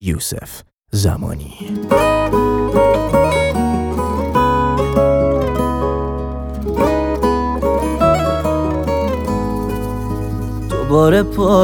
یوسف زمانی. دوباره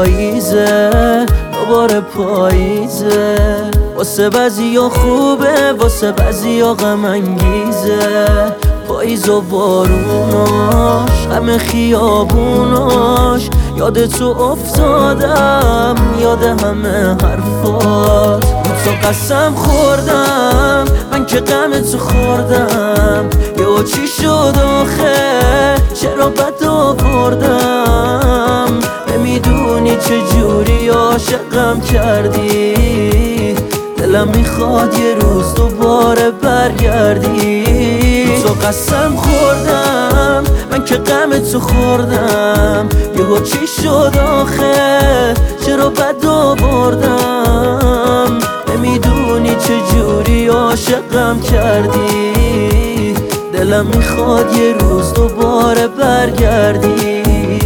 پاییزه واسه بعضیا خوبه واسه بعضیا غم انگیزه. پاییز و باروناش غم خیابوناش یاد تو افتادم یاد همه حرفات. تو قسم خوردم من که غم تو خوردم یا چی شد آخه چرا بد آوردم. نمیدونی چجوری عاشقم کردی دلم میخواد یه روز دوباره برگردی. تو قسم خوردم من که غم تو خوردم یهو چی شد آخه چرا بد آوردم. نمیدونی چجوری عاشقم کردی دلم میخواد یه روز دوباره برگردی.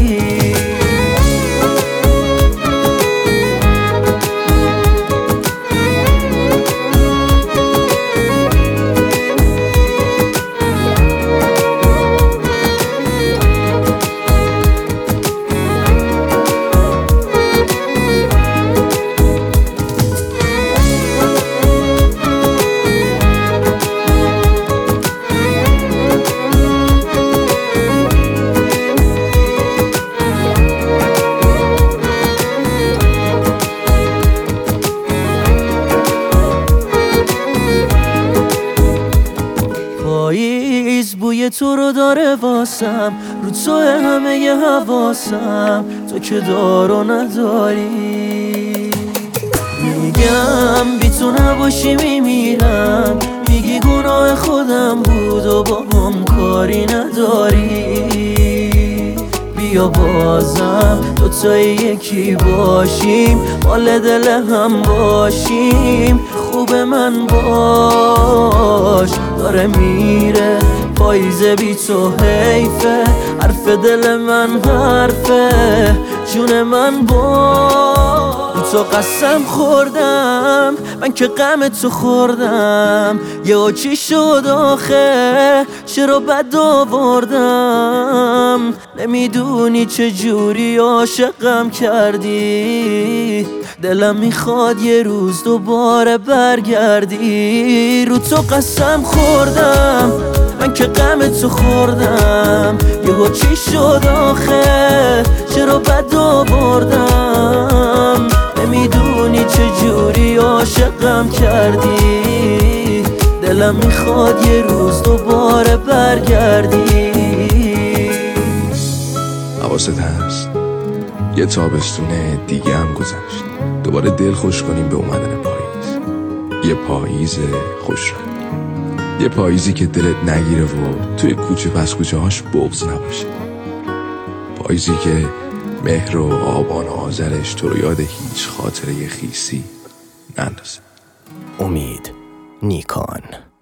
پاییز بوی تو رو داره واسم رو تو همه ی حواسم تو که دارو نداری. میگم بی تو نباشی میمیرم میگی گناه خودم بود و بابام کاری نداری. بیا بازم دوتایی یکی باشیم مال دل هم باشیم. خوب من باش داره میره پاییزه بی تو حیفه. حرف دل من حرفه جون من باش. تو قسم خوردم من که غم تو خوردم یا چی شد آخه چرا بد آوردم. نمیدونی چجوری عاشقم کردی دلم میخواد یه روز دوباره برگردی. رو تو قسم خوردم من که غم تو خوردم یهو چی شد آخه چرا بد آوردم. نمیدونی چجوری عاشقم کردی دلم میخواد یه روز دوباره برگردی. حواست هست یه تابستون دیگه هم گذشت دوباره دل خوش کنیم به اومدن پاییز. یه پاییز خوش رنگ، یه پاییزی که دلت نگیره و توی کوچه پس کوچه هاش بغض نباشه. پاییزی که مهر و آبان و آذرش تو رو یاد هیچ خاطره خیسی نندازه. امید نیکان.